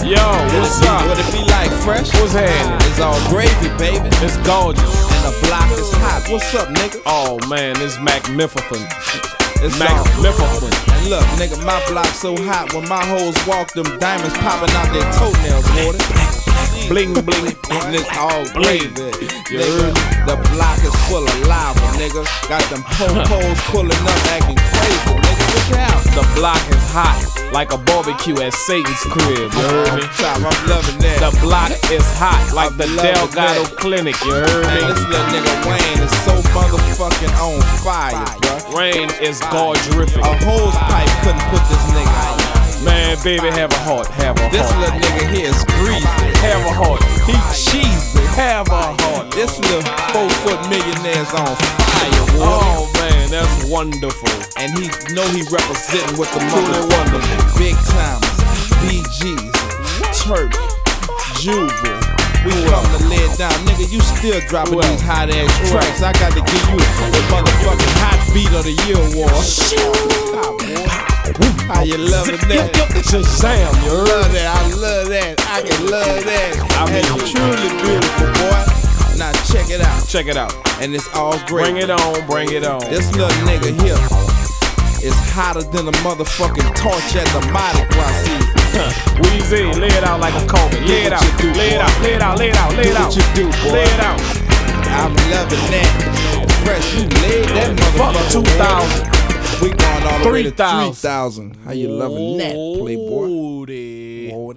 Yo, what's up? What it be like, fresh? What's happening? It's all gravy, baby. It's gorgeous. And the block is hot. What's up, nigga? Oh man, it's magnificent. It's Magnificent. And look, nigga, my block so hot when my hoes walk, them diamonds popping out their toenails, water. Bling bling. And it's all gravy. You Nigga, heard? the block is full of lava, nigga. Got them po-pos pulling up, acting crazy, nigga. Look out. The block is hot like a barbecue at Satan's crib. You heard me? I'm loving that. The block is hot like the I'm loving Delgado that. Clinic. You heard Man, me? this little nigga Wayne is so motherfucking on fire, bruh. Rain is gorgerific. A hose pipe couldn't put this nigga out. Man, baby, have a heart. Have a This heart. little nigga here is greasy. Have a heart. He cheesy. Have a heart. This little 4-foot millionaire's on fire, boy. Oh man, that's wonderful. And he know he representing with the Truly motherfucking big timers, BGs, Turk, Juve. We come to lay it down, nigga. You still dropping these hot ass tracks. I got to give you the motherfucking hot beat of the year award. How you loving that? Shazam, you heard? Love that. I love that. I can love that. I mean, That's truly beautiful, boy. Now check it out. Check it out. And it's all great. Bring it on, bring it on. This little nigga here is hotter than a motherfucking torch at the Mardi Gras season. Weezy, lay it out like a Kobe. Lay it out, what you do, lay it boy. out, lay it out, lay it out, lay it Do out. what you do, boy. Lay it out. I'm loving that. Fresh, you laid that Fuck motherfucker. 2,000. We going all the way to 3,000. 3,000. How you loving that, playboy? Ooh,